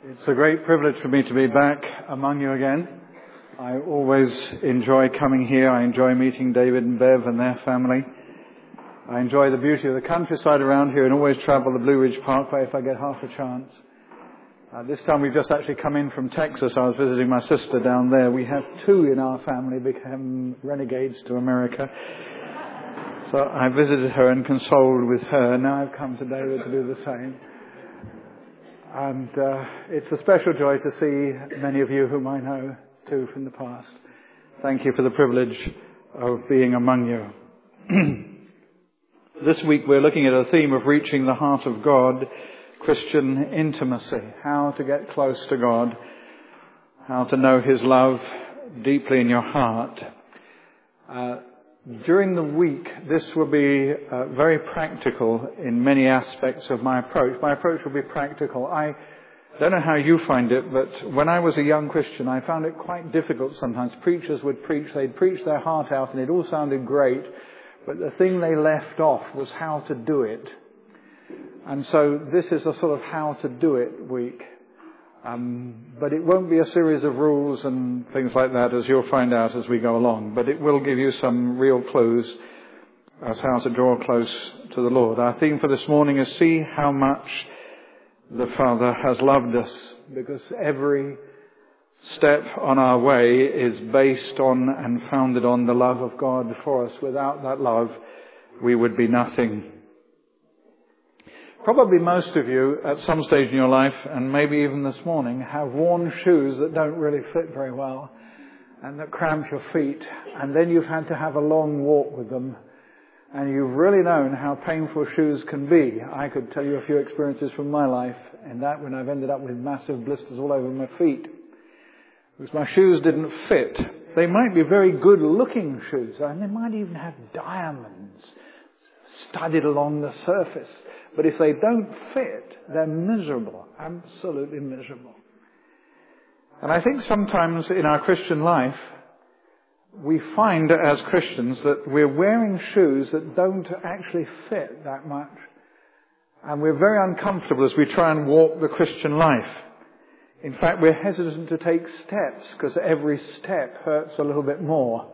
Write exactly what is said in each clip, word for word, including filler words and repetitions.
It's a great privilege for me to be back among you again. I always enjoy coming here. I enjoy meeting David and Bev and their family. I enjoy the beauty of the countryside around here and always travel the Blue Ridge Parkway if I get half a chance. Uh, this time we've just actually come in from Texas. I was visiting my sister down there. We have two in our family become renegades to America. So I visited her and consoled with her. Now I've come to David to do the same. And uh, it's a special joy to see many of you whom I know too from the past. Thank you for the privilege of being among you. This week we're looking at a theme of reaching the heart of God, Christian intimacy, how to get close to God, how to know His love deeply in your heart. Uh, during the week, this will be uh, very practical in many aspects of my approach. My approach will be practical. I don't know how you find it, but when I was a young Christian, I found it quite difficult sometimes. Preachers would preach, they'd preach their heart out, and it all sounded great, but the thing they left off was how to do it. And so this is a sort of how to do it week. Um, but it won't be a series of rules and things like that, as you'll find out as we go along. But it will give you some real clues as how to draw close to the Lord. Our theme for this morning is see how much the Father has loved us, because every step on our way is based on and founded on the love of God for us. Without that love, we would be nothing. Probably most of you at some stage in your life, and maybe even this morning, have worn shoes that don't really fit very well and that cramp your feet, and then you've had to have a long walk with them, and you've really known how painful shoes can be. I could tell you a few experiences from my life, and that when I've ended up with massive blisters all over my feet because my shoes didn't fit. They might be very good looking shoes, and they might even have diamonds studded along the surface. But if they don't fit, they're miserable, absolutely miserable. And I think sometimes in our Christian life, we find as Christians that we're wearing shoes that don't actually fit that much. And we're very uncomfortable as we try and walk the Christian life. In fact, we're hesitant to take steps because every step hurts a little bit more.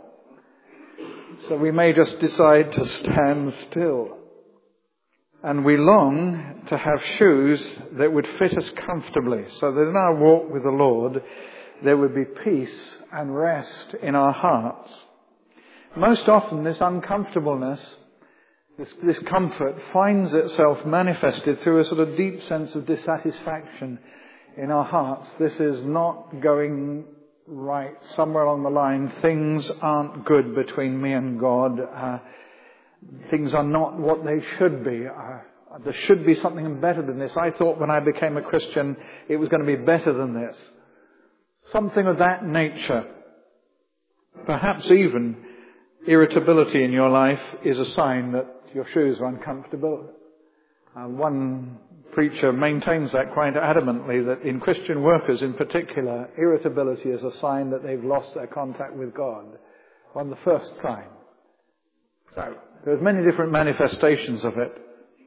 So we may just decide to stand still. And we long to have shoes that would fit us comfortably, so that in our walk with the Lord, there would be peace and rest in our hearts. Most often, this uncomfortableness, this, this comfort, finds itself manifested through a sort of deep sense of dissatisfaction in our hearts. This is not going right. Somewhere along the line, things aren't good between me and God. Uh, Things are not what they should be. Uh, there should be something better than this. I thought when I became a Christian it was going to be better than this. Something of that nature. Perhaps even irritability in your life is a sign that your shoes are uncomfortable. Uh, one preacher maintains that quite adamantly, that in Christian workers in particular, irritability is a sign that they've lost their contact with God. One of the first signs. So, there's many different manifestations of it.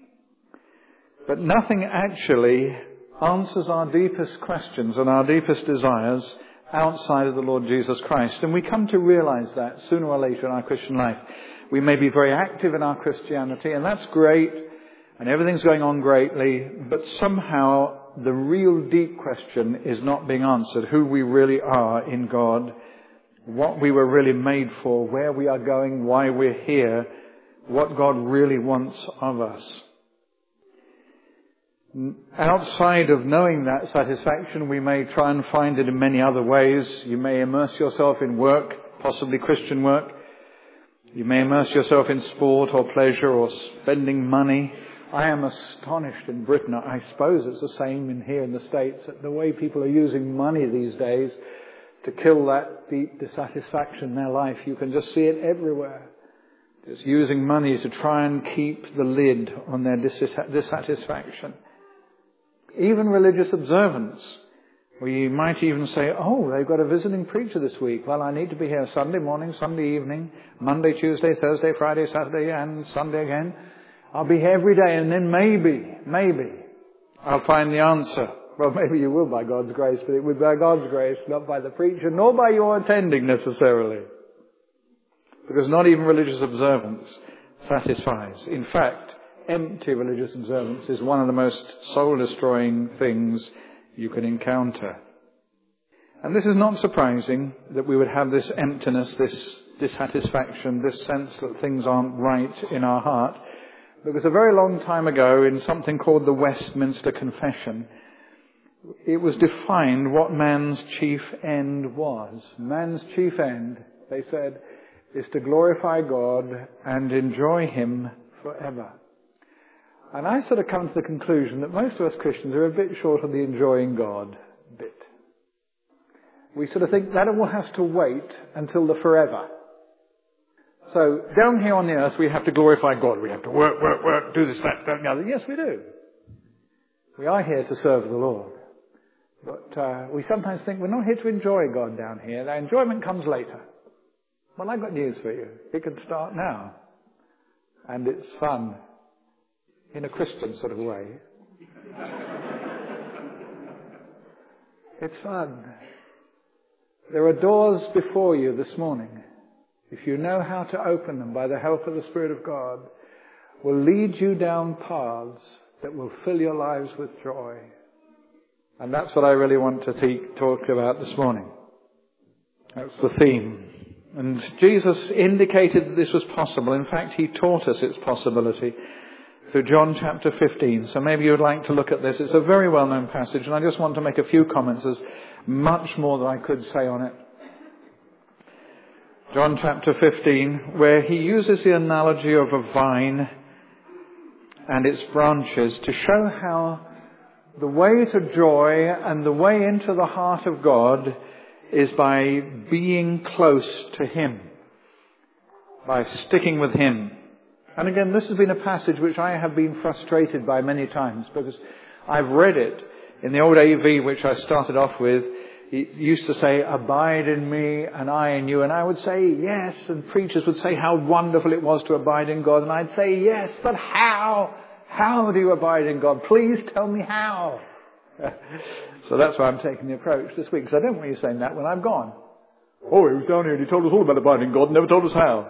But nothing actually answers our deepest questions and our deepest desires outside of the Lord Jesus Christ. And we come to realize that sooner or later in our Christian life. We may be very active in our Christianity, and that's great, and everything's going on greatly, but somehow the real deep question is not being answered. Who we really are in God, what we were really made for, where we are going, why we're here, what God really wants of us. Outside of knowing that satisfaction, we may try and find it in many other ways. You may immerse yourself in work, possibly Christian work. You may immerse yourself in sport or pleasure or spending money. I am astonished in Britain, I suppose it's the same in here in the States, that the way people are using money these days to kill that deep dissatisfaction in their life. You can just see it everywhere. Just using money to try and keep the lid on their dissatisfaction. Even religious observance. We might even say, oh, they've got a visiting preacher this week. Well, I need to be here Sunday morning, Sunday evening, Monday, Tuesday, Thursday, Friday, Saturday, and Sunday again. I'll be here every day, and then maybe, maybe I'll find the answer Well, maybe you will by God's grace, but it would be by God's grace, not by the preacher, nor by your attending necessarily. Because not even religious observance satisfies. In fact, empty religious observance is one of the most soul-destroying things you can encounter. And this is not surprising that we would have this emptiness, this dissatisfaction, this sense that things aren't right in our heart. Because a very long time ago, in something called the Westminster Confession, it was defined what man's chief end was. Man's chief end, they said, is to glorify God and enjoy Him forever. And I sort of come to the conclusion that most of us Christians are a bit short of the enjoying God bit. We sort of think that all has to wait until the forever. So down here on the earth we have to glorify God. We have to work, work, work, do this, that, that, and the other. Yes, we do. We are here to serve the Lord. But uh, we sometimes think we're not here to enjoy God down here. The enjoyment comes later. Well, I've got news for you. It can start now. And it's fun. In a Christian sort of way. It's fun. There are doors before you this morning. If you know how to open them by the help of the Spirit of God, will lead you down paths that will fill your lives with joy. And that's what I really want to te- talk about this morning. That's the theme. And Jesus indicated that this was possible. In fact, He taught us its possibility through John chapter fifteen. So maybe you would like to look at this. It's a very well-known passage, and I just want to make a few comments. There's much more that I could say on it. John chapter fifteen, where He uses the analogy of a vine and its branches to show how the way to joy and the way into the heart of God is by being close to Him, by sticking with Him. And again, this has been a passage which I have been frustrated by many times, because I've read it in the old A V, which I started off with. It used to say, abide in me and I in you. And I would say yes, and preachers would say how wonderful it was to abide in God. And I'd say yes, but how? How do you abide in God? Please tell me how. So that's why I'm taking the approach this week, because I don't want you saying that when I'm gone. Oh, he was down here and he told us all about abiding in God and never told us how.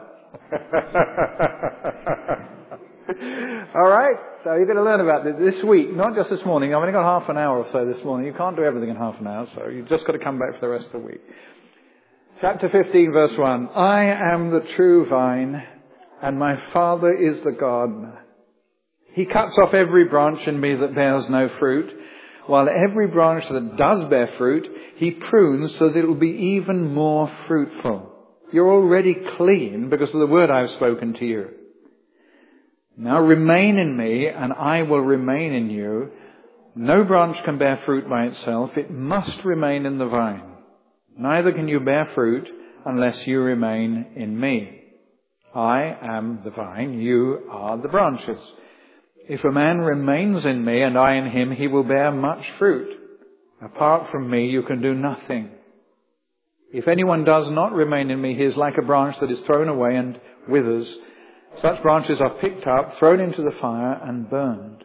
All right, so you're going to learn about this this week, not just this morning. I've only got half an hour or so this morning. You can't do everything in half an hour, so you've just got to come back for the rest of the week. Chapter fifteen, verse one. I am the true vine, and my Father is the gardener. He cuts off every branch in me that bears no fruit, while every branch that does bear fruit, He prunes so that it will be even more fruitful. You're already clean because of the word I've spoken to you. Now remain in me, and I will remain in you. No branch can bear fruit by itself. It must remain in the vine. Neither can you bear fruit unless you remain in me. I am the vine, you are the branches. If a man remains in me and I in him, he will bear much fruit. Apart from me, you can do nothing. If anyone does not remain in me, he is like a branch that is thrown away and withers. Such branches are picked up, thrown into the fire, and burned.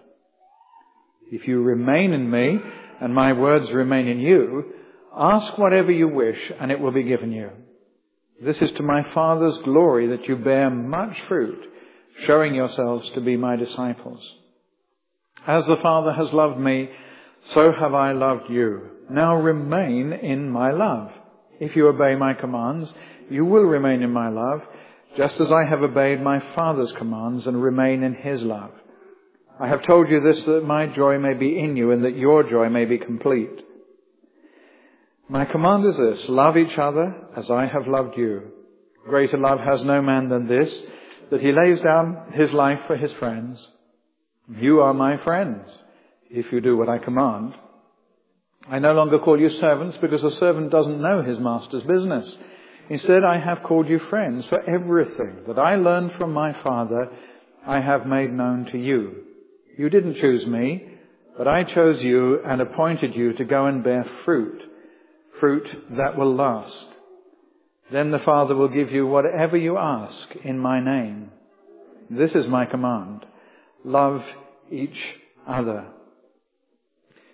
If you remain in me, and my words remain in you, ask whatever you wish, and it will be given you. This is to my Father's glory that you bear much fruit, showing yourselves to be my disciples. As the Father has loved me, so have I loved you. Now remain in my love. If you obey my commands, you will remain in my love, just as I have obeyed my Father's commands and remain in His love. I have told you this, that my joy may be in you and that your joy may be complete. My command is this: love each other as I have loved you. Greater love has no man than this, that he lays down his life for his friends. You are my friends, if you do what I command. I no longer call you servants, because a servant doesn't know his master's business. Instead, I have called you friends, for everything that I learned from my Father, I have made known to you. You didn't choose me, but I chose you and appointed you to go and bear fruit, fruit that will last. Then the Father will give you whatever you ask in my name. This is my command: love each other.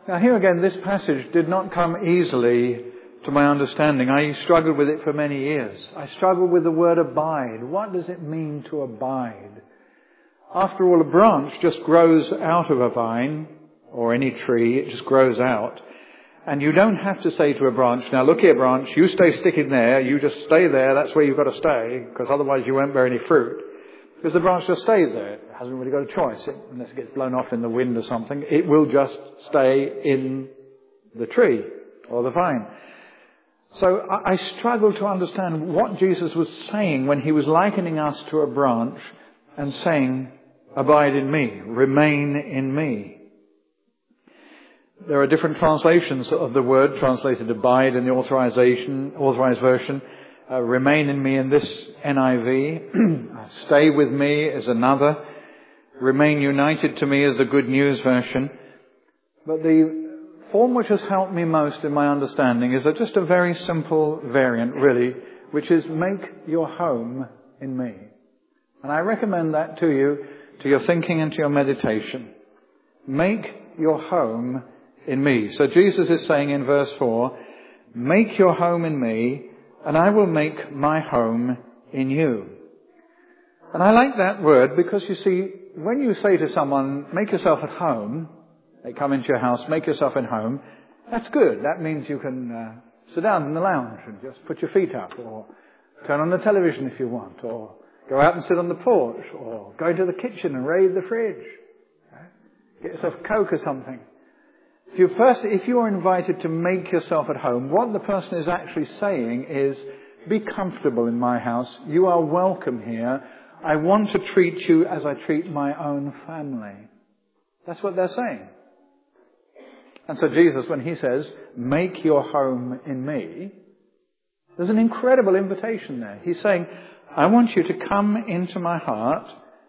Now here again, this passage did not come easily to my understanding. I struggled with it for many years. I struggled with the word abide. What does it mean to abide? After all, a branch just grows out of a vine or any tree. It just grows out. And you don't have to say to a branch, now look here branch, you stay sticking there, you just stay there, that's where you've got to stay, because otherwise you won't bear any fruit. Because the branch just stays there. It hasn't really got a choice. It, unless it gets blown off in the wind or something, it will just stay in the tree or the vine. So I, I struggle to understand what Jesus was saying when he was likening us to a branch and saying, abide in me, remain in me. There are different translations of the word, translated abide in the authorization, authorized version. Uh, remain in me in this N I V. Stay with me is another. Remain united to me is the Good News version. But the form which has helped me most in my understanding is just a very simple variant, really, which is make your home in me. And I recommend that to you, to your thinking and to your meditation. Make your home in me. So Jesus is saying in verse four, make your home in me, and I will make my home in you. And I like that word because, you see, when you say to someone, make yourself at home, they come into your house, make yourself at home, that's good. That means you can uh, sit down in the lounge and just put your feet up, or turn on the television if you want, or go out and sit on the porch, or go into the kitchen and raid the fridge. Get yourself a Coke or something. If you first, if you are invited to make yourself at home, what the person is actually saying is, be comfortable in my house. You are welcome here. I want to treat you as I treat my own family. That's what they're saying. And so Jesus, when he says, make your home in me, there's an incredible invitation there. He's saying, I want you to come into my heart,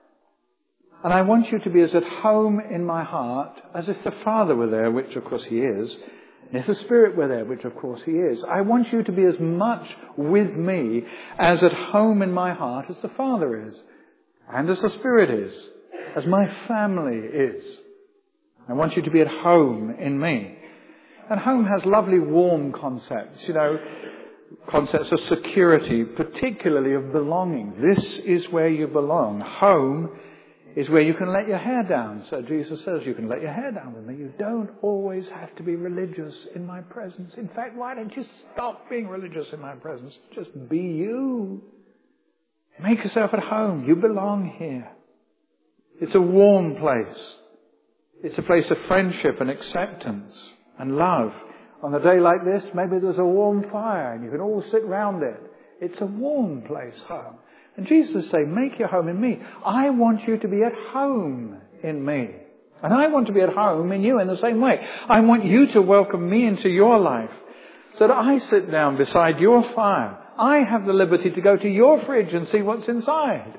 and I want you to be as at home in my heart as if the Father were there, which of course he is, and if the Spirit were there, which of course he is. I want you to be as much with me as at home in my heart as the Father is, and as the Spirit is, as my family is. I want you to be at home in me. And home has lovely warm concepts, you know, concepts of security, particularly of belonging. This is where you belong. Home is where you can let your hair down. So Jesus says you can let your hair down with me. You don't always have to be religious in my presence. In fact, why don't you stop being religious in my presence? Just be you. Make yourself at home. You belong here. It's a warm place. It's a place of friendship and acceptance and love. On a day like this, maybe there's a warm fire and you can all sit round it. It's a warm place, home. And Jesus is saying, make your home in me. I want you to be at home in me. And I want to be at home in you in the same way. I want you to welcome me into your life so that I sit down beside your fire. I have the liberty to go to your fridge and see what's inside.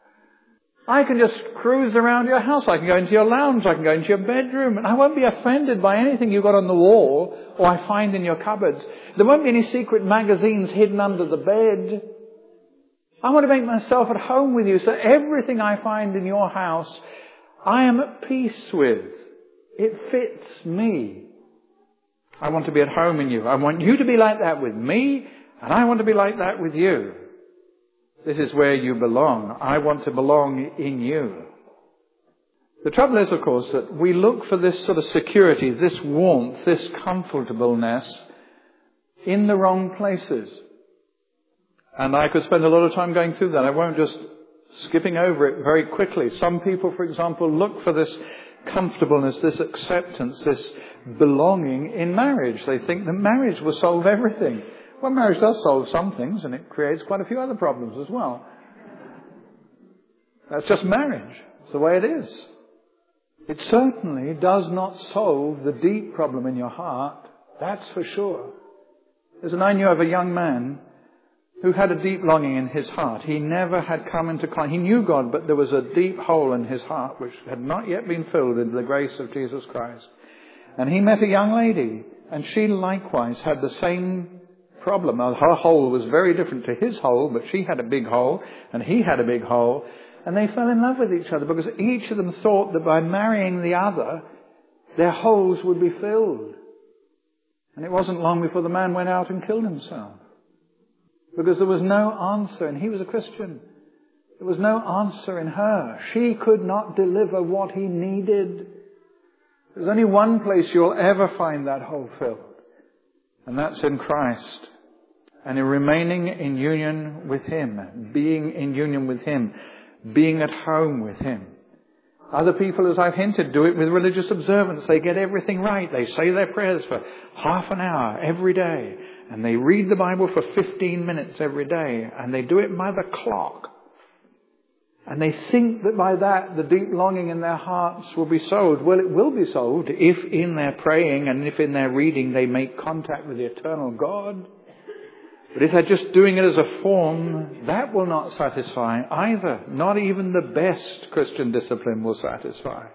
I can just cruise around your house. I can go into your lounge. I can go into your bedroom. And I won't be offended by anything you've got on the wall or I find in your cupboards. There won't be any secret magazines hidden under the bed. I want to make myself at home with you, so everything I find in your house, I am at peace with. It fits me. I want to be at home in you. I want you to be like that with me, and I want to be like that with you. This is where you belong. I want to belong in you. The trouble is, of course, that we look for this sort of security, this warmth, this comfortableness in the wrong places. And I could spend a lot of time going through that. I won't just skipping over it very quickly. Some people, for example, look for this comfortableness, this acceptance, this belonging in marriage. They think that marriage will solve everything. Well, marriage does solve some things, and it creates quite a few other problems as well. That's just marriage. It's the way it is. It certainly does not solve the deep problem in your heart. That's for sure. There's an I knew of a young man who had a deep longing in his heart. He never had come into contact. He knew God, but there was a deep hole in his heart which had not yet been filled with the grace of Jesus Christ. And he met a young lady, and she likewise had the same problem. Now, her hole was very different to his hole, but she had a big hole, and he had a big hole. And they fell in love with each other because each of them thought that by marrying the other, their holes would be filled. And it wasn't long before the man went out and killed himself. Because there was no answer, and he was a Christian. There was no answer in her. She could not deliver what he needed. There's only one place you'll ever find that hole filled, and that's in Christ. And in remaining in union with Him, being in union with Him, being at home with Him. Other people, as I've hinted, do it with religious observance. They get everything right. They say their prayers for half an hour every day. And they read the Bible for fifteen minutes every day. And they do it by the clock. And they think that by that the deep longing in their hearts will be solved. Well, it will be solved if in their praying and if in their reading they make contact with the eternal God. But if they're just doing it as a form, that will not satisfy either. Not even the best Christian discipline will satisfy.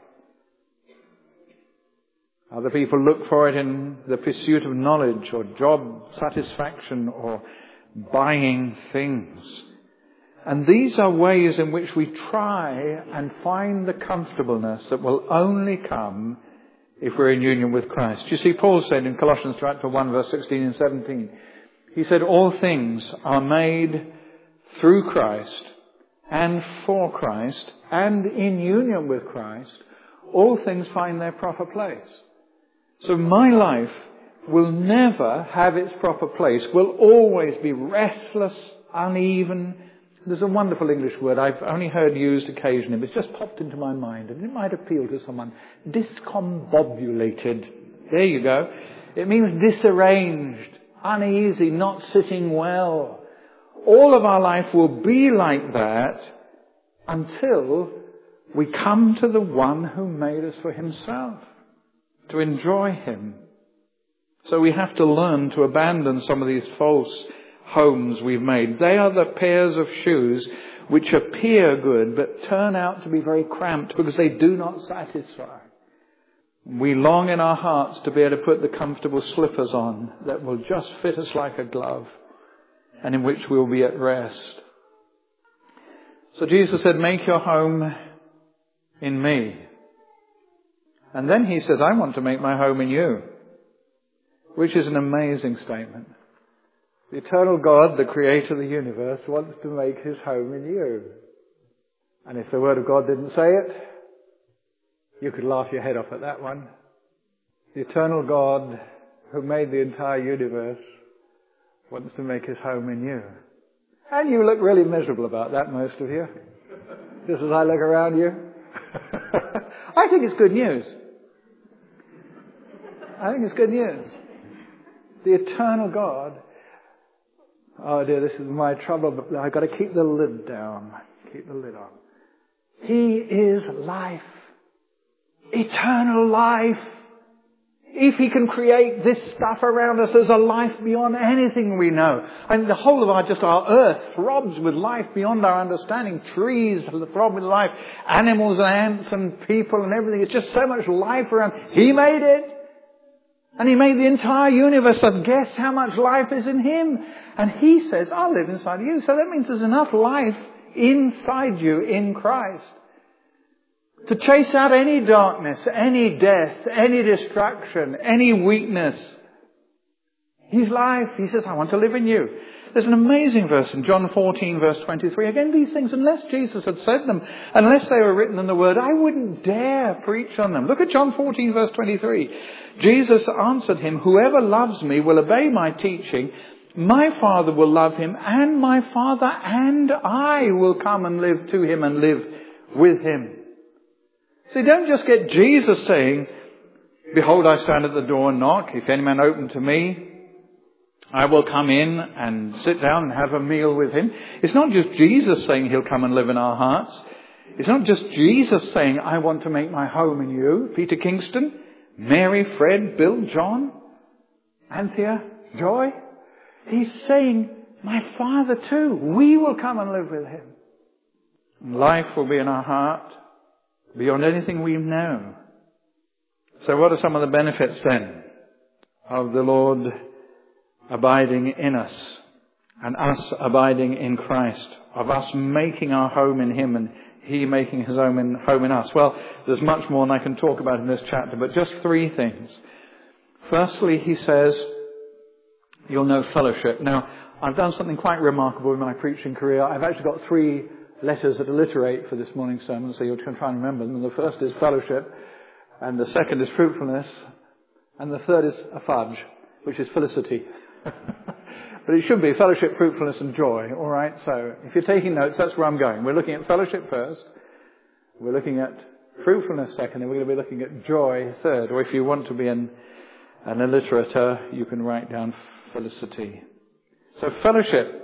Other people look for it in the pursuit of knowledge or job satisfaction or buying things. And these are ways in which we try and find the comfortableness that will only come if we're in union with Christ. You see, Paul said in Colossians chapter one, verse sixteen and seventeen, he said, all things are made through Christ and for Christ and in union with Christ. All things find their proper place. So my life will never have its proper place, will always be restless, uneven. There's a wonderful English word I've only heard used occasionally, but it's just popped into my mind, and it might appeal to someone. Discombobulated. There you go. It means disarranged, uneasy, not sitting well. All of our life will be like that until we come to the one who made us for Himself, to enjoy Him. So we have to learn to abandon some of these false homes we've made. They are the pairs of shoes which appear good but turn out to be very cramped because they do not satisfy. We long in our hearts to be able to put the comfortable slippers on that will just fit us like a glove and in which we'll be at rest. So Jesus said, make your home in me. And then He says, I want to make my home in you, which is an amazing statement. The eternal God, the creator of the universe, wants to make His home in you. And if the Word of God didn't say it, you could laugh your head off at that one. The eternal God who made the entire universe wants to make His home in you. And you look really miserable about that, most of you. Just as I look around you. I think it's good news. I think it's good news. The eternal God. Oh dear, this is my trouble, but I've got to keep the lid down. Keep the lid on. He is life. Eternal life. If He can create this stuff around us, there's a life beyond anything we know. And the whole of our, just our earth throbs with life beyond our understanding. Trees throb with life. Animals and ants and people and everything. It's just so much life around. He made it. And He made the entire universe. So guess how much life is in Him? And He says, I'll live inside you. So that means there's enough life inside you in Christ to chase out any darkness, any death, any destruction, any weakness. He's life. He says, I want to live in you. There's an amazing verse in John fourteen, verse twenty-three. Again, these things, unless Jesus had said them, unless they were written in the Word, I wouldn't dare preach on them. Look at John fourteen, verse twenty-three. Jesus answered him, whoever loves me will obey my teaching. My Father will love him, and my Father and I will come and live to him and live with him. See, don't just get Jesus saying, behold, I stand at the door and knock. If any man open to me, I will come in and sit down and have a meal with him. It's not just Jesus saying He'll come and live in our hearts. It's not just Jesus saying, I want to make my home in you. Peter Kingston, Mary, Fred, Bill, John, Anthea, Joy. He's saying, my Father too. We will come and live with Him. And life will be in our heart beyond anything we know. So what are some of the benefits then of the Lord abiding in us and us abiding in Christ, of us making our home in Him and He making his home in, home in us. Well, there's much more than I can talk about in this chapter, but just three things. Firstly, he says, you'll know fellowship. Now, I've done something quite remarkable in my preaching career. I've actually got three letters that alliterate for this morning's sermon, so you can try and remember them. And the first is fellowship, and the second is fruitfulness, and the third is a fudge, which is felicity. But it should be fellowship, fruitfulness, and joy. All right. So if you're taking notes, that's where I'm going. We're looking at fellowship first. We're looking at fruitfulness second, and we're going to be looking at joy third. Or if you want to be an, an alliterator, you can write down felicity. So fellowship.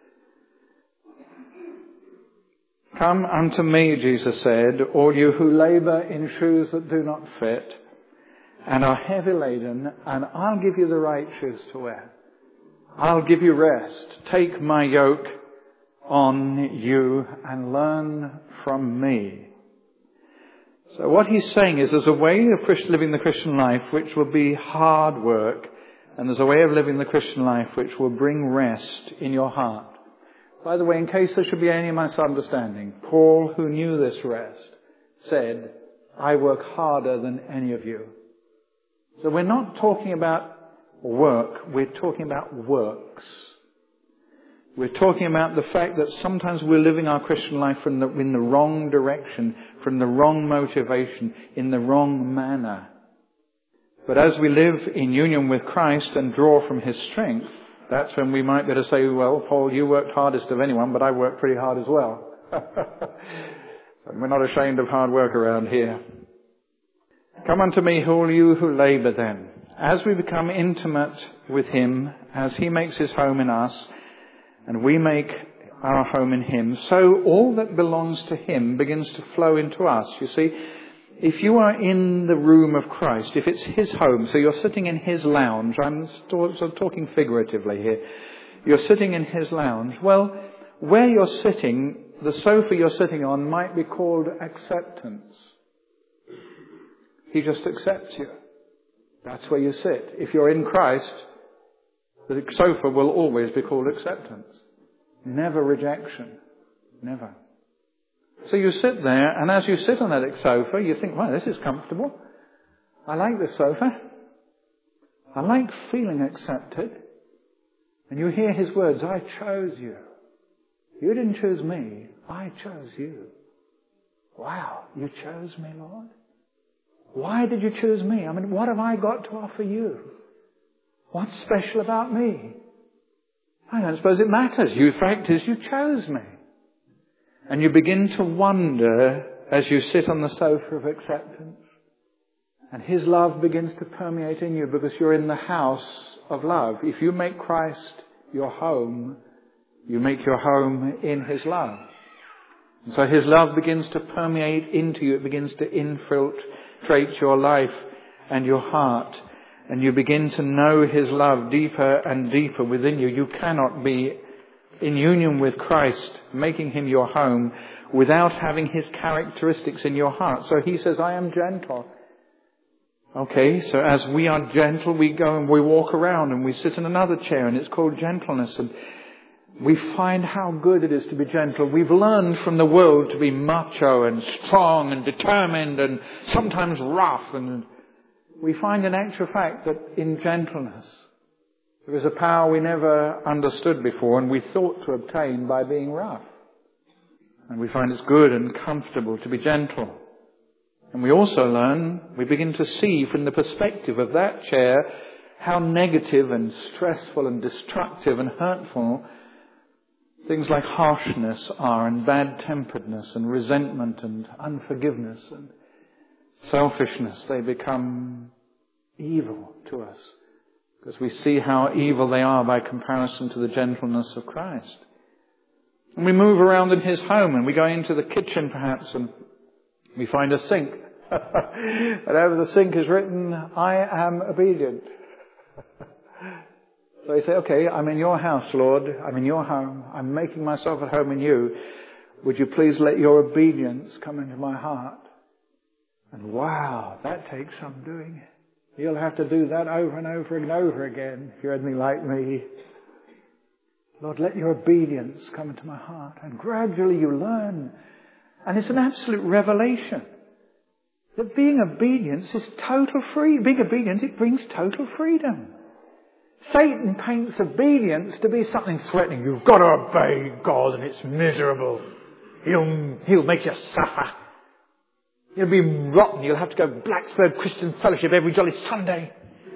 Come unto me, Jesus said, all you who labour in shoes that do not fit, and are heavy laden, and I'll give you the right shoes to wear. I'll give you rest. Take my yoke on you and learn from me. So what he's saying is there's a way of Christ- living the Christian life which will be hard work, and there's a way of living the Christian life which will bring rest in your heart. By the way, in case there should be any misunderstanding, Paul, who knew this rest, said, I work harder than any of you. So we're not talking about work, we're talking about works. We're talking about the fact that sometimes we're living our Christian life from the, in the wrong direction, from the wrong motivation, in the wrong manner. But as we live in union with Christ and draw from his strength, that's when we might be able to say, well, Paul, you worked hardest of anyone, but I worked pretty hard as well. So we're not ashamed of hard work around here. Come unto me, all you who labour then. As we become intimate with him, as he makes his home in us, and we make our home in him, so all that belongs to him begins to flow into us. You see, if you are in the room of Christ, if it's his home, so you're sitting in his lounge, I'm sort of talking figuratively here, you're sitting in his lounge, well, where you're sitting, the sofa you're sitting on might be called acceptance. He just accepts you. That's where you sit. If you're in Christ, the sofa will always be called acceptance. Never rejection. Never. So you sit there, and as you sit on that sofa, you think, wow, this is comfortable. I like this sofa. I like feeling accepted. And you hear his words, I chose you. You didn't choose me. I chose you. Wow, you chose me, Lord? Why did you choose me? I mean, what have I got to offer you? What's special about me? I don't suppose it matters. The fact is, you chose me. And you begin to wonder as you sit on the sofa of acceptance. And his love begins to permeate in you because you're in the house of love. If you make Christ your home, you make your home in his love. And so his love begins to permeate into you. It begins to infiltrate your life and your heart. And you begin to know his love deeper and deeper within you. You cannot be in union with Christ, making him your home, without having his characteristics in your heart. So he says, I am gentle. Okay, so as we are gentle, we go and we walk around and we sit in another chair, and it's called gentleness. And we find how good it is to be gentle. We've learned from the world to be macho and strong and determined and sometimes rough. And we find in actual fact that in gentleness, there is a power we never understood before and we thought to obtain by being rough. And we find it's good and comfortable to be gentle. And we also learn, we begin to see from the perspective of that chair how negative and stressful and destructive and hurtful things like harshness are, and bad-temperedness and resentment and unforgiveness and selfishness. They become evil to us because we see how evil they are by comparison to the gentleness of Christ. And we move around in his home and we go into the kitchen perhaps and we find a sink. And over the sink is written, I am obedient. So you say, okay, I'm in your house, Lord. I'm in your home. I'm making myself at home in you. Would you please let your obedience come into my heart? And wow, that takes some doing. You'll have to do that over and over and over again if you're anything like me. Lord, let your obedience come into my heart. And gradually you learn And it's an absolute revelation that being obedient is total freedom. Being obedient, it brings total freedom. Satan paints obedience to be something threatening. You've got to obey God and it's miserable. He'll, he'll make you suffer. You'll be rotten. You'll have to go Blacksburg Christian Fellowship every jolly Sunday.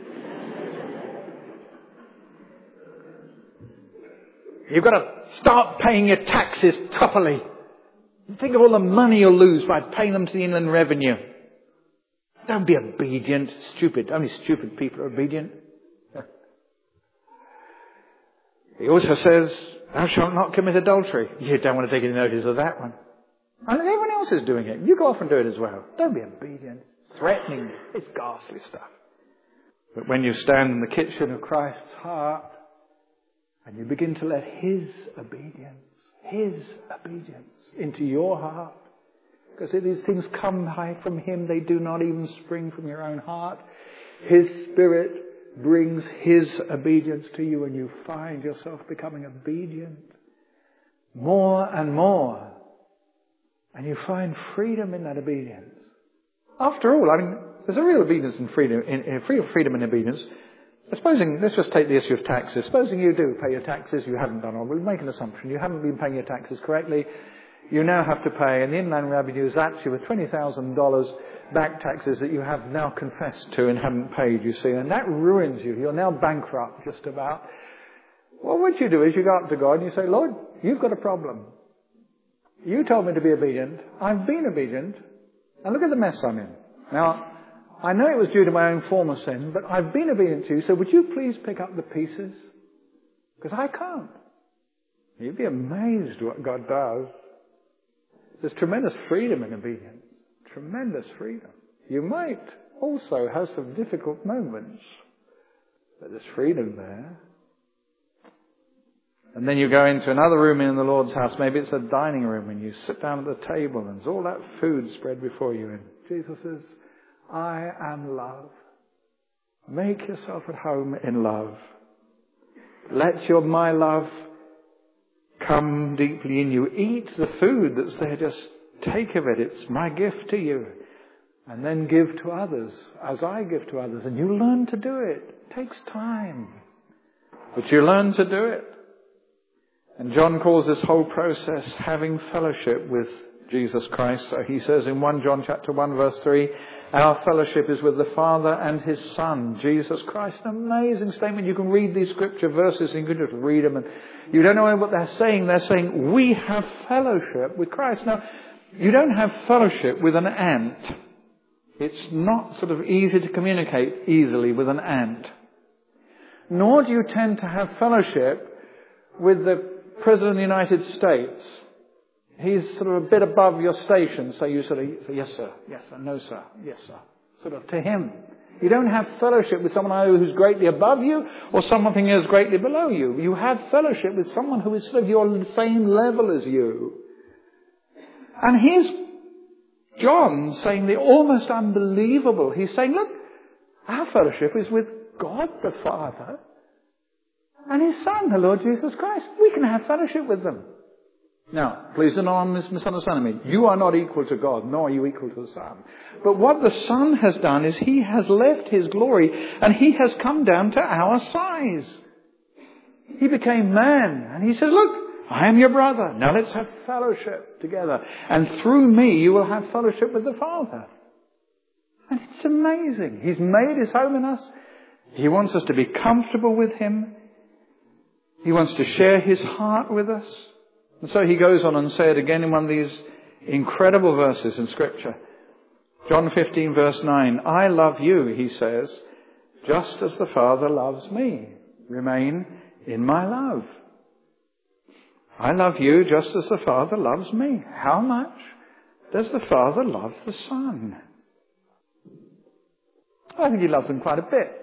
You've got to start paying your taxes properly. Think of all the money you'll lose by paying them to the Inland Revenue. Don't be obedient. Stupid. Only stupid people are obedient. He also says, thou shalt not commit adultery. You don't want to take any notice of that one. And everyone else is doing it. You go off and do it as well. Don't be obedient. It's threatening. It's ghastly stuff. But when you stand in the kitchen of Christ's heart and you begin to let His obedience, His obedience into your heart, because these things come high from Him, they do not even spring from your own heart. His Spirit brings His obedience to you and you find yourself becoming obedient more and more. And you find freedom in that obedience. After all, I mean, there's a real obedience and freedom, in, in free freedom and obedience. Supposing, let's just take the issue of taxes. Supposing you do pay your taxes, you haven't done all. We'll make an assumption. You haven't been paying your taxes correctly. You now have to pay, and the Inland Revenue is at you with twenty thousand dollars back taxes that you have now confessed to and haven't paid, you see. And that ruins you. You're now bankrupt, just about. Well, what you do is you go up to God and you say, Lord, you've got a problem. You told me to be obedient. I've been obedient. And look at the mess I'm in. Now, I know it was due to my own former sin, but I've been obedient to you, so would you please pick up the pieces? Because I can't. You'd be amazed what God does. There's tremendous freedom in obedience. Tremendous freedom. You might also have some difficult moments, but there's freedom there. And then you go into another room in the Lord's house. Maybe it's a dining room and you sit down at the table and there's all that food spread before you. And Jesus says, I am love. Make yourself at home in love. Let your my love come deeply in you. Eat the food that's there. Just take of it. It's my gift to you. And then give to others as I give to others. And you learn to do it. It takes time. But you learn to do it. And John calls this whole process having fellowship with Jesus Christ. So he says in First John chapter one verse three, our fellowship is with the Father and His Son, Jesus Christ. An amazing statement. You can read these scripture verses and you can just read them and you don't know what they're saying. They're saying we have fellowship with Christ. Now, you don't have fellowship with an ant. It's not sort of easy to communicate easily with an ant. Nor do you tend to have fellowship with the President of the United States. He's sort of a bit above your station, so you sort of say, yes sir, yes sir, no sir, yes sir. Sort of to him. You don't have fellowship with someone either who's greatly above you or someone who is greatly below you. You have fellowship with someone who is sort of your same level as you. And here's John saying the almost unbelievable. He's saying, look, our fellowship is with God the Father and His Son, the Lord Jesus Christ. We can have fellowship with them. Now, please do not misunderstand me. You are not equal to God, nor are you equal to the Son. But what the Son has done is He has left His glory and He has come down to our size. He became man and He says, look, I am your brother. Now let's have fellowship together. And through me you will have fellowship with the Father. And it's amazing. He's made His home in us. He wants us to be comfortable with Him. He wants to share His heart with us. And so He goes on and say it again in one of these incredible verses in Scripture. John fifteen verse nine. I love you, He says, just as the Father loves me. Remain in my love. I love you just as the Father loves me. How much does the Father love the Son? I think He loves Him quite a bit.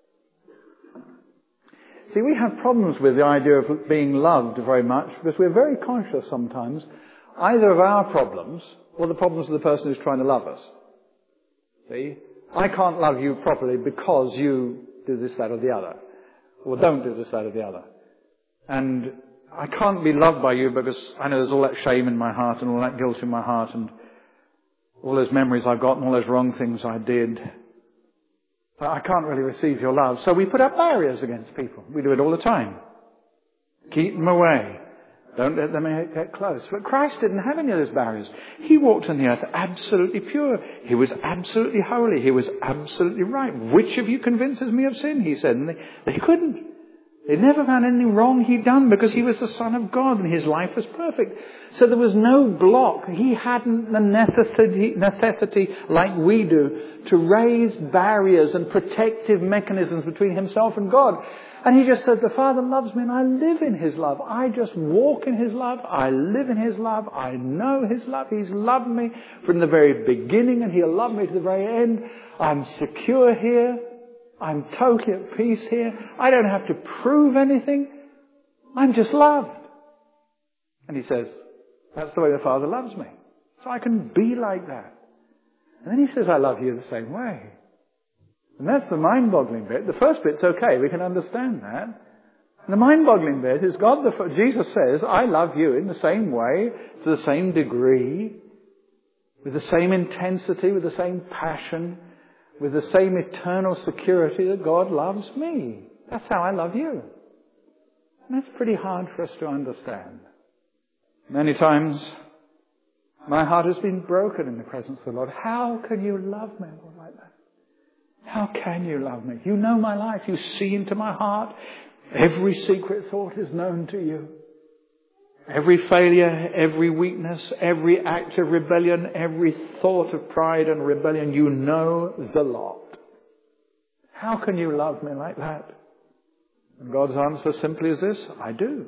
See, we have problems with the idea of being loved very much because we're very conscious sometimes either of our problems or the problems of the person who's trying to love us. See? I can't love you properly because you do this, that or the other. Or don't do this, that or the other. And I can't be loved by you because I know there's all that shame in my heart and all that guilt in my heart and all those memories I've got and all those wrong things I did. But I can't really receive your love. So we put up barriers against people. We do it all the time. Keep them away. Don't let them get close. But Christ didn't have any of those barriers. He walked on the earth absolutely pure. He was absolutely holy. He was absolutely right. Which of you convinces me of sin? He said. And they, they couldn't. They never found anything wrong he'd done because he was the Son of God and his life was perfect. So there was no block. He hadn't the necessity, necessity like we do to raise barriers and protective mechanisms between himself and God. And he just said, the Father loves me and I live in his love. I just walk in his love. I live in his love. I know his love. He's loved me from the very beginning and he'll love me to the very end. I'm secure here. I'm totally at peace here. I don't have to prove anything. I'm just loved. And he says, that's the way the Father loves me. So I can be like that. And then he says, I love you the same way. And that's the mind-boggling bit. The first bit's okay. We can understand that. And the mind-boggling bit is God, the, Jesus says, I love you in the same way, to the same degree, with the same intensity, with the same passion, with the same eternal security that God loves me. That's how I love you. And that's pretty hard for us to understand. Many times, my heart has been broken in the presence of the Lord. How can you love me like that? How can you love me? You know my life. You see into my heart. Every secret thought is known to you. Every failure, every weakness, every act of rebellion, every thought of pride and rebellion, you know the lot. How can you love me like that? And God's answer simply is this, I do.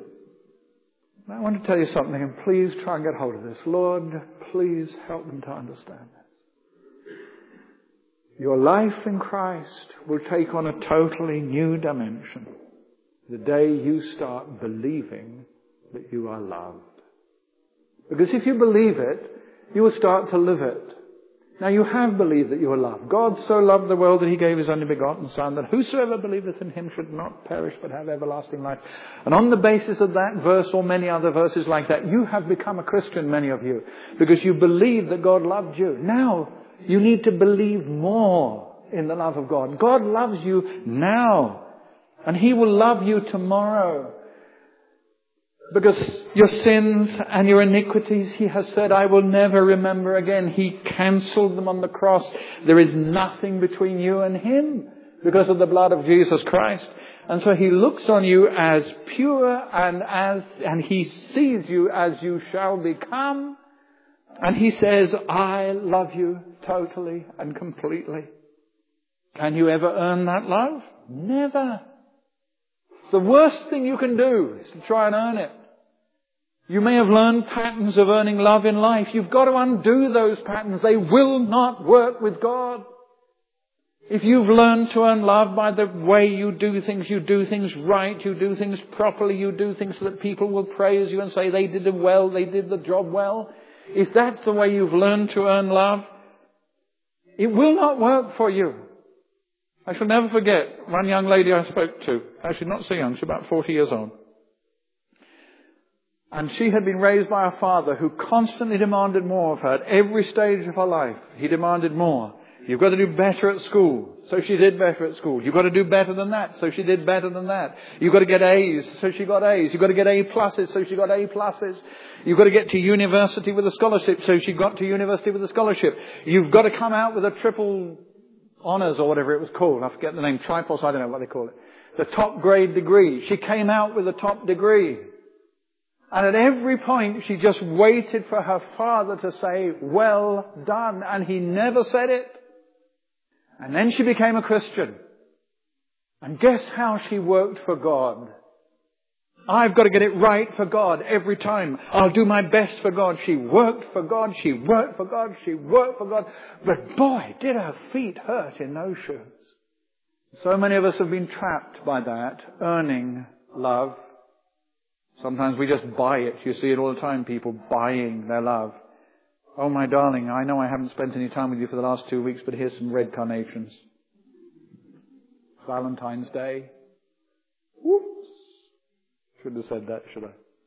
I want to tell you something, and please try and get hold of this. Lord, please help them to understand this. Your life in Christ will take on a totally new dimension the day you start believing that you are loved. Because if you believe it, you will start to live it. Now you have believed that you are loved. God so loved the world that he gave his only begotten Son, that whosoever believeth in him should not perish but have everlasting life. And on the basis of that verse or many other verses like that, you have become a Christian, many of you, because you believe that God loved you. Now you need to believe more in the love of God. God loves you now, and he will love you tomorrow. Because your sins and your iniquities, he has said, I will never remember again. He cancelled them on the cross. There is nothing between you and him because of the blood of Jesus Christ. And so he looks on you as pure and as, and he sees you as you shall become. And he says, I love you totally and completely. Can you ever earn that love? Never. The worst thing you can do is to try and earn it. You may have learned patterns of earning love in life. You've got to undo those patterns. They will not work with God. If you've learned to earn love by the way you do things, you do things right, you do things properly, you do things so that people will praise you and say they did it well, they did the job well. If that's the way you've learned to earn love, it will not work for you. I shall never forget one young lady I spoke to. Actually, not so young. She's about forty years old. And she had been raised by a father who constantly demanded more of her at every stage of her life. He demanded more. You've got to do better at school. So she did better at school. You've got to do better than that. So she did better than that. You've got to get A's. So she got A's. You've got to get A pluses. So she got A pluses. You've got to get to university with a scholarship. So she got to university with a scholarship. You've got to come out with a triple honours or whatever it was called. I forget the name. Tripos. I don't know what they call it. The top grade degree. She came out with a top degree. And at every point, she just waited for her father to say, well done. And he never said it. And then she became a Christian. And guess how she worked for God? I've got to get it right for God every time. I'll do my best for God. She worked for God. She worked for God. She worked for God. But boy, did her feet hurt in those shoes. So many of us have been trapped by that, earning love. Sometimes we just buy it. You see it all the time, people buying their love. Oh, my darling, I know I haven't spent any time with you for the last two weeks, but here's some red carnations. Valentine's Day. Whoops. Shouldn't have said that, should I?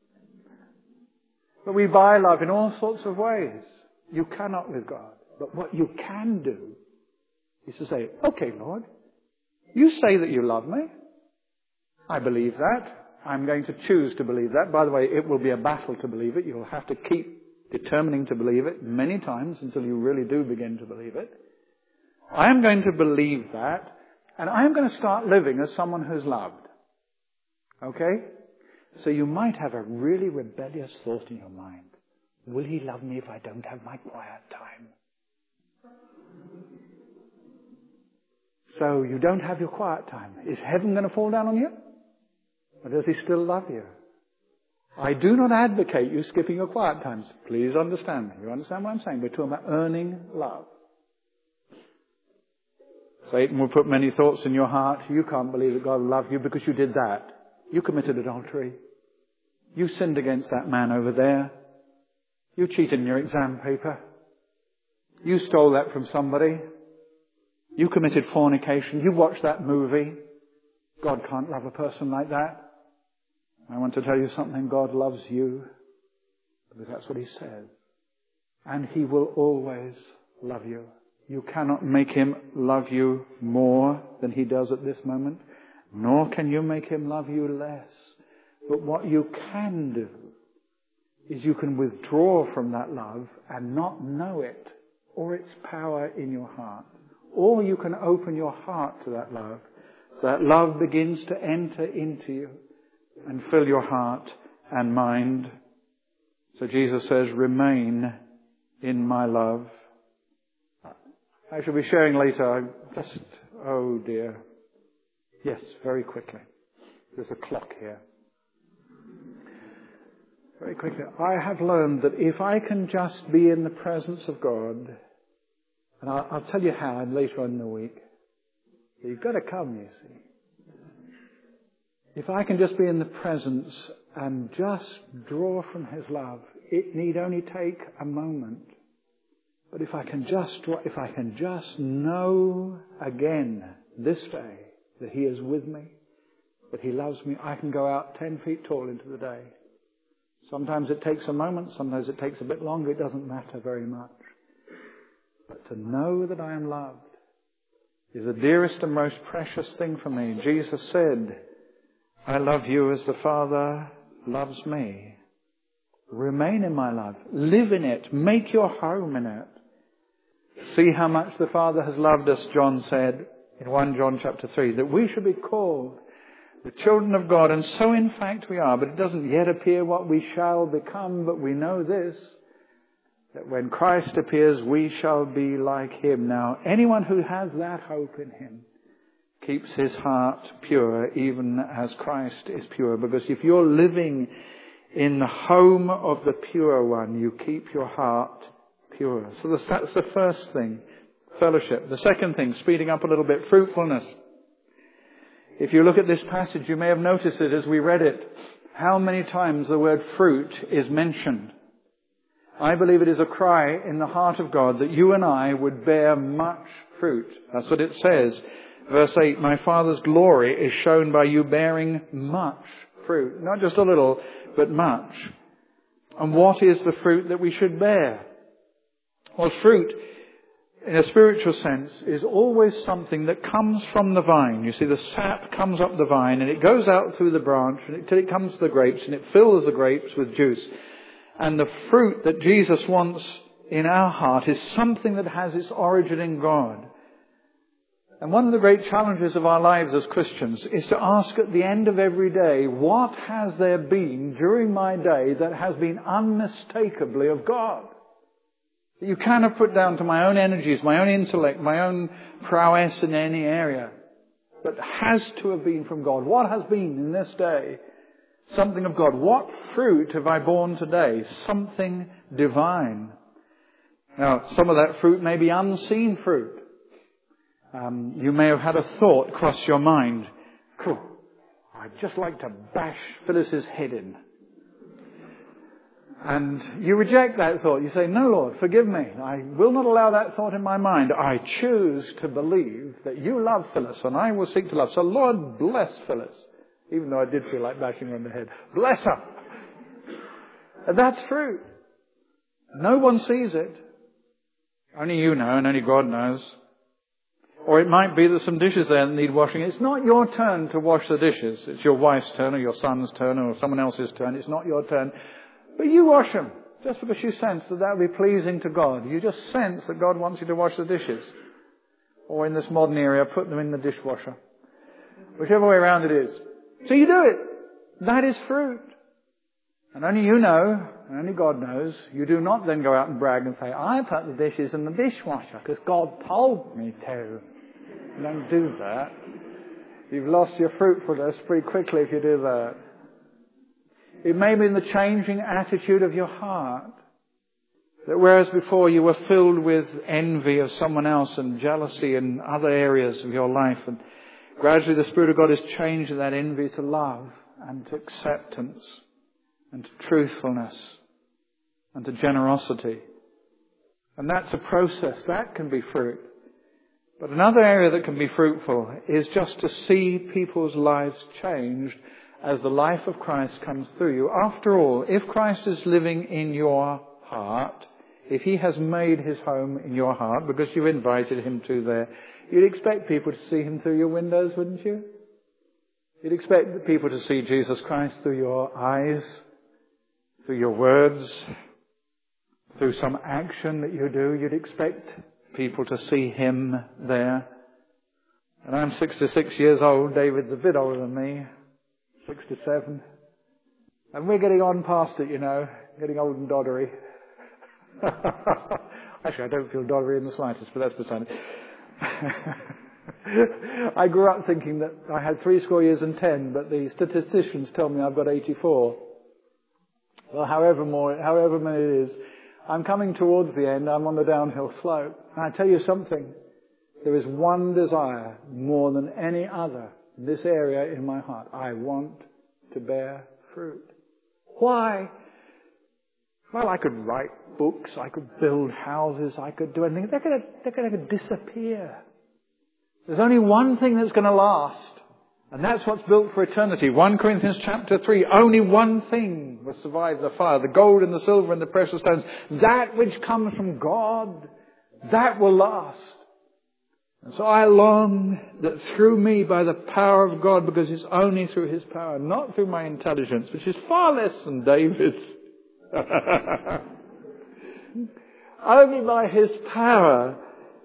But we buy love in all sorts of ways. You cannot with God. But what you can do is to say, okay, Lord, you say that you love me. I believe that. I'm going to choose to believe that. By the way, it will be a battle to believe it. You'll have to keep determining to believe it many times until you really do begin to believe it. I am going to believe that, and I am going to start living as someone who's loved. Okay? So you might have a really rebellious thought in your mind. Will he love me if I don't have my quiet time? So you don't have your quiet time. Is heaven going to fall down on you? Or does he still love you? I do not advocate you skipping your quiet times. Please understand me. You understand what I'm saying? We're talking about earning love. Satan will put many thoughts in your heart. You can't believe that God loved you because you did that. You committed adultery. You sinned against that man over there. You cheated in your exam paper. You stole that from somebody. You committed fornication. You watched that movie. God can't love a person like that. I want to tell you something. God loves you because that's what he says. And he will always love you. You cannot make him love you more than he does at this moment, nor can you make him love you less. But what you can do is you can withdraw from that love and not know it or its power in your heart. Or you can open your heart to that love, so that love begins to enter into you and fill your heart and mind. So Jesus says, remain in my love. I shall be sharing later. I just, oh dear. Yes, very quickly. There's a clock here. Very quickly. I have learned that if I can just be in the presence of God, and I'll, I'll tell you how later on in the week. You've got to come, you see. If I can just be in the presence and just draw from his love, it need only take a moment. But if I can just, if I can just know again this day that he is with me, that he loves me, I can go out ten feet tall into the day. Sometimes it takes a moment, sometimes it takes a bit longer, it doesn't matter very much. But to know that I am loved is the dearest and most precious thing for me. Jesus said, I love you as the Father loves me. Remain in my love. Live in it. Make your home in it. See how much the Father has loved us, John said in First John chapter three, that we should be called the children of God. And so in fact we are. But it doesn't yet appear what we shall become. But we know this, that when Christ appears, we shall be like him. Now, anyone who has that hope in him keeps his heart pure, even as Christ is pure. Because if you're living in the home of the pure one, you keep your heart pure. So that's the first thing, fellowship. The second thing, speeding up a little bit, fruitfulness. If you look at this passage, you may have noticed it as we read it, how many times the word fruit is mentioned. I believe it is a cry in the heart of God that you and I would bear much fruit. That's what it says. Verse eight, my Father's glory is shown by you bearing much fruit. Not just a little, but much. And what is the fruit that we should bear? Well, fruit, in a spiritual sense, is always something that comes from the vine. You see, the sap comes up the vine and it goes out through the branch until it comes to the grapes and it fills the grapes with juice. And the fruit that Jesus wants in our heart is something that has its origin in God. And one of the great challenges of our lives as Christians is to ask at the end of every day, what has there been during my day that has been unmistakably of God? That you cannot put down to my own energies, my own intellect, my own prowess in any area, but has to have been from God. What has been in this day something of God? What fruit have I borne today? Something divine. Now, some of that fruit may be unseen fruit. Um, you may have had a thought cross your mind. Cool. I'd just like to bash Phyllis's head in. And you reject that thought. You say, no, Lord, forgive me. I will not allow that thought in my mind. I choose to believe that you love Phyllis and I will seek to love. So, Lord, bless Phyllis. Even though I did feel like bashing her on the head. Bless her. That's fruit. No one sees it. Only you know and only God knows. Or it might be that some dishes there need washing. It's not your turn to wash the dishes. It's your wife's turn or your son's turn or someone else's turn. It's not your turn. But you wash them. Just because you sense that that will be pleasing to God. You just sense that God wants you to wash the dishes. Or in this modern area, put them in the dishwasher. Whichever way around it is. So you do it. That is fruit. And only you know, and only God knows. You do not then go out and brag and say, I put the dishes in the dishwasher because God told me to. You don't do that. You've lost your fruitfulness pretty quickly if you do that. It may be in the changing attitude of your heart. That whereas before you were filled with envy of someone else and jealousy in other areas of your life, and gradually the Spirit of God is changing that envy to love and to acceptance and to truthfulness and to generosity. And that's a process. That can be fruit. But another area that can be fruitful is just to see people's lives changed as the life of Christ comes through you. After all, if Christ is living in your heart, if He has made His home in your heart because you've invited Him to there, you'd expect people to see Him through your windows, wouldn't you? You'd expect people to see Jesus Christ through your eyes, through your words, through some action that you do. You'd expect people to see Him there. And I'm sixty-six years old. David's a bit older than me, sixty-seven. And we're getting on past it, you know, getting old and doddery. Actually, I don't feel doddery in the slightest, but that's beside it. I grew up thinking that I had three score years and ten, but the statisticians tell me I've got eighty-four. Well, however more, however many it is, I'm coming towards the end. I'm on the downhill slope. And I tell you something. There is one desire more than any other in this area in my heart. I want to bear fruit. Why? Well, I could write books. I could build houses. I could do anything. They're going to, they're going to disappear. There's only one thing that's going to last. And that's what's built for eternity. First Corinthians chapter three. Only one thing will survive the fire. The gold and the silver and the precious stones. That which comes from God. That will last. And so I long that through me, by the power of God, because it's only through His power, not through my intelligence, which is far less than David's. Only by His power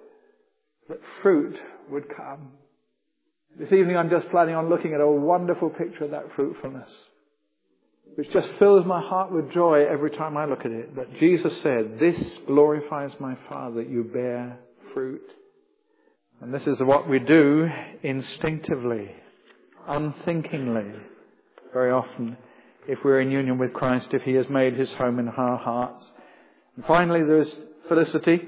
that fruit would come. This evening I'm just planning on looking at a wonderful picture of that fruitfulness, which just fills my heart with joy every time I look at it. That Jesus said, this glorifies my Father, you bear fruit. And this is what we do instinctively, unthinkingly, very often, if we're in union with Christ, if He has made His home in our hearts. And finally, there is felicity.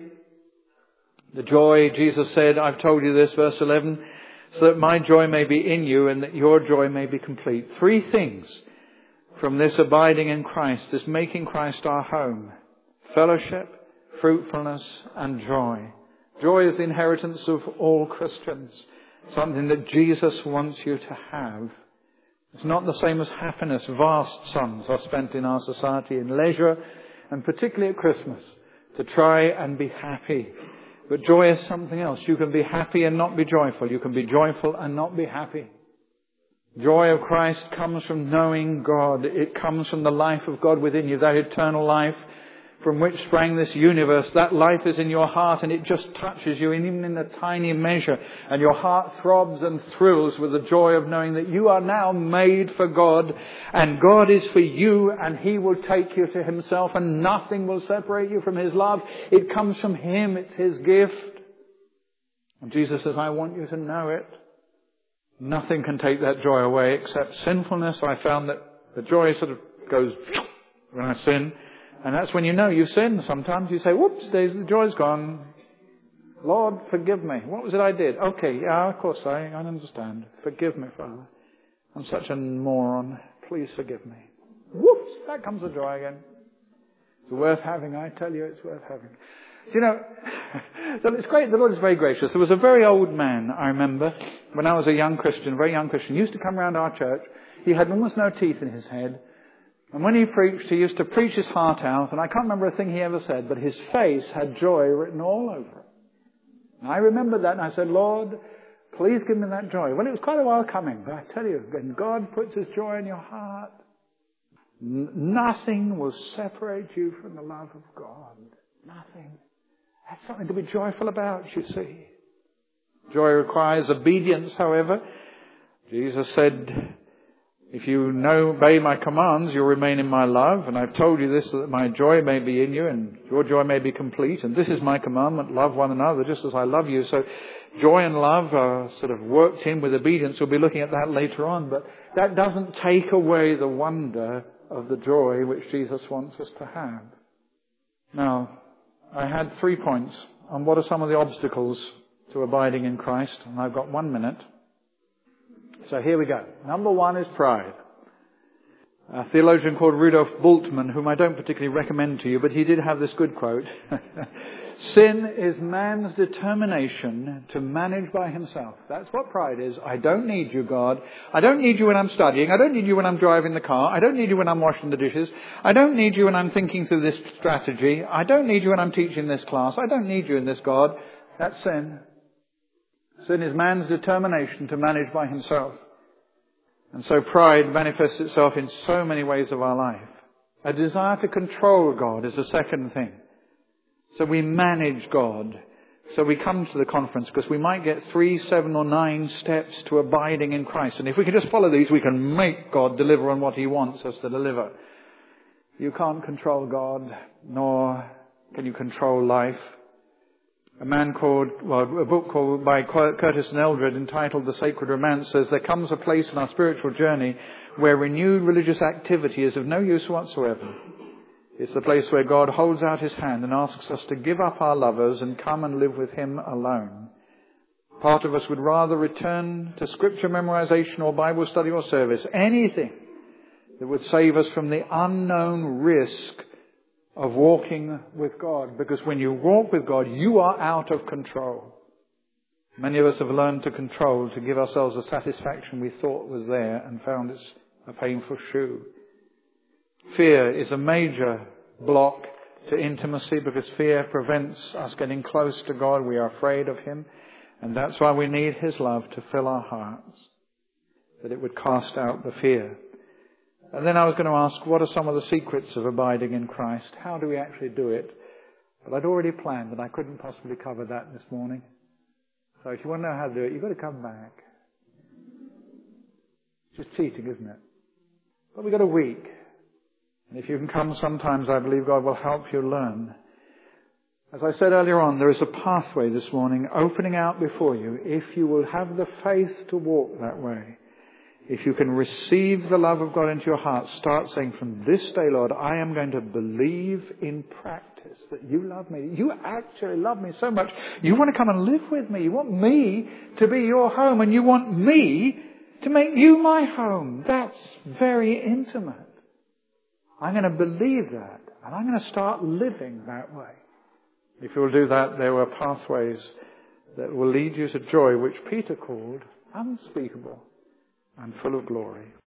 The joy, Jesus said, I've told you this, verse eleven, so that my joy may be in you and that your joy may be complete. Three things from this abiding in Christ, this making Christ our home. Fellowship, fruitfulness, and joy. Joy is the inheritance of all Christians. Something that Jesus wants you to have. It's not the same as happiness. Vast sums are spent in our society in leisure, and particularly at Christmas, to try and be happy. But joy is something else. You can be happy and not be joyful. You can be joyful and not be happy. Joy of Christ comes from knowing God. It comes from the life of God within you, that eternal life from which sprang this universe. That life is in your heart and it just touches you, even in a tiny measure. And your heart throbs and thrills with the joy of knowing that you are now made for God and God is for you and He will take you to Himself and nothing will separate you from His love. It comes from Him. It's His gift. And Jesus says, I want you to know it. Nothing can take that joy away except sinfulness. I found that the joy sort of goes when I sin. And that's when you know you've sinned. Sometimes you say, whoops, the joy's gone. Lord, forgive me. What was it I did? Okay, yeah, of course, I, I understand. Forgive me, Father. I'm such a moron. Please forgive me. Whoops, that comes the joy again. It's worth having, I tell you, it's worth having. You know, so it's great. The Lord is very gracious. There was a very old man, I remember, when I was a young Christian, very young Christian, he used to come around our church. He had almost no teeth in his head. And when he preached, he used to preach his heart out, and I can't remember a thing he ever said, but his face had joy written all over it. And I remembered that, and I said, Lord, please give me that joy. Well, it was quite a while coming, but I tell you, when God puts his joy in your heart, n- nothing will separate you from the love of God. Nothing. That's something to be joyful about, you see. Joy requires obedience, however. Jesus said, if you know, obey my commands, you'll remain in my love. And I've told you this, that my joy may be in you and your joy may be complete. And this is my commandment, love one another just as I love you. So joy and love are sort of worked in with obedience. We'll be looking at that later on. But that doesn't take away the wonder of the joy which Jesus wants us to have. Now, I had three points on what are some of the obstacles to abiding in Christ. And I've got one minute. So here we go. Number one is pride. A theologian called Rudolf Bultmann, whom I don't particularly recommend to you, but he did have this good quote. Sin is man's determination to manage by himself. That's what pride is. I don't need you, God. I don't need you when I'm studying. I don't need you when I'm driving the car. I don't need you when I'm washing the dishes. I don't need you when I'm thinking through this strategy. I don't need you when I'm teaching this class. I don't need you in this, God. That's sin. Sin is man's determination to manage by himself. And so pride manifests itself in so many ways of our life. A desire to control God is the second thing. So we manage God. So we come to the conference because we might get three, seven or nine steps to abiding in Christ. And if we can just follow these, we can make God deliver on what he wants us to deliver. You can't control God, nor can you control life. A man called, well, a book called by Curtis and Eldred entitled The Sacred Romance says there comes a place in our spiritual journey where renewed religious activity is of no use whatsoever. It's the place where God holds out his hand and asks us to give up our lovers and come and live with him alone. Part of us would rather return to scripture memorization or Bible study or service, anything that would save us from the unknown risk of walking with God. Because when you walk with God, you are out of control. Many of us have learned to control, to give ourselves a satisfaction we thought was there and found it's a painful shoe. Fear is a major block to intimacy because fear prevents us getting close to God. We are afraid of him. And that's why we need his love to fill our hearts, that it would cast out the fear. And then I was going to ask, what are some of the secrets of abiding in Christ? How do we actually do it? But I'd already planned that I couldn't possibly cover that this morning. So if you want to know how to do it, you've got to come back. It's just cheating, isn't it? But we've got a week. And if you can come sometimes, I believe God will help you learn. As I said earlier on, there is a pathway this morning opening out before you if you will have the faith to walk that way. If you can receive the love of God into your heart, start saying, from this day, Lord, I am going to believe in practice that you love me. You actually love me so much. You want to come and live with me. You want me to be your home, and you want me to make you my home. That's very intimate. I'm going to believe that, and I'm going to start living that way. If you'll do that, there are pathways that will lead you to joy, which Peter called unspeakable and full of glory.